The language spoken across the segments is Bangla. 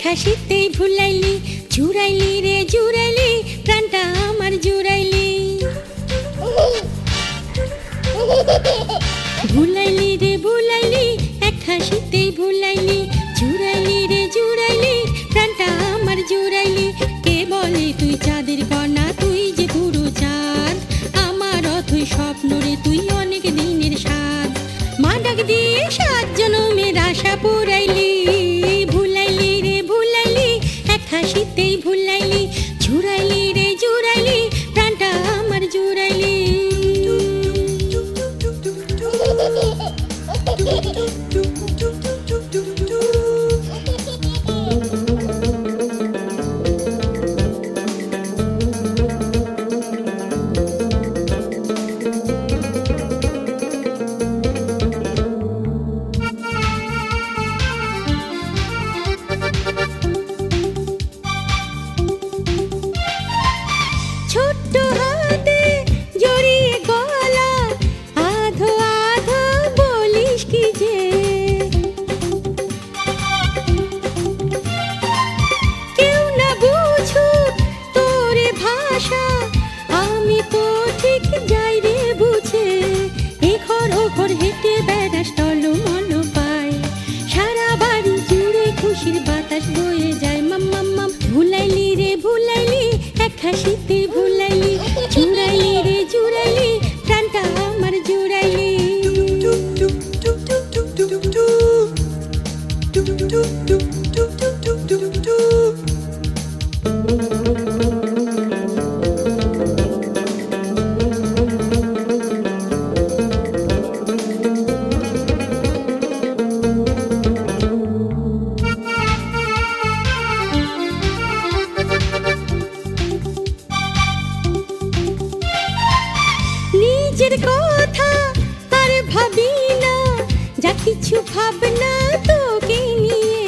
হাসিতেই ভুলাইলি, জুড়াইলি রে জুড়াইলি, প্রাণটা আমার জুড়াইলি। ভুলাইলি রে ভুলাইলি, এক হাসিতেই ভুলাইলি, জুড়াইলি রে জুড়াইলি, প্রাণটা আমার জুড়াইলি। কে বলে তুই চাঁদের কণা, তুই যে পুরো চাঁদ, আমার অথই স্বপ্ন রে তুই অনেক দিনের স্বাদ। মা ডাক দিয়ে 7 জনমের আশা পুরাইলি। ভুলাইলি রে ভুলাইলি, এক হাসিতেই ভুলাইলি, জুড়াইলি রে জুড়াইলি, প্রাণটা আমার জুড়াইলি। ছোট্ট হাতে জড়িয়ে গলা, আধো আধো বলিস কি যে, কেউ না বুঝুক তোরে ভাষা, আমি তো ঠিক যাই রে বুঝে। এ ঘর ও ঘর হেঁটে বেড়াস টলমল পায়, সারা বাড়ি জুড়ে খুশির বাতাস বয়ে যায়। মাম্মা ভুলাইলি রে ভুলাইলি, এক হাসিতে ভুলাইলি, জুড়াইলি রে জুড়াইলি, প্রাণটা আমার জুড়াইলি। নিজের কথা আর ভাবি না, যা কিছু ভাবনা তোকে নিয়ে।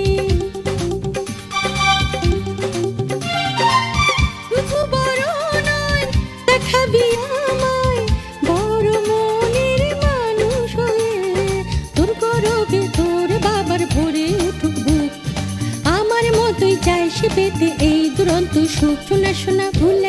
শুধু বড় নয়, দেখাবি আমায় বড় মনের মানুষ হয়ে। তোর গরবে তোর বাবার ভরে উঠুক বুক, আমার মতোই চাই সে পেতে এই দুরন্ত সুখ। শোনা শোনা ভুল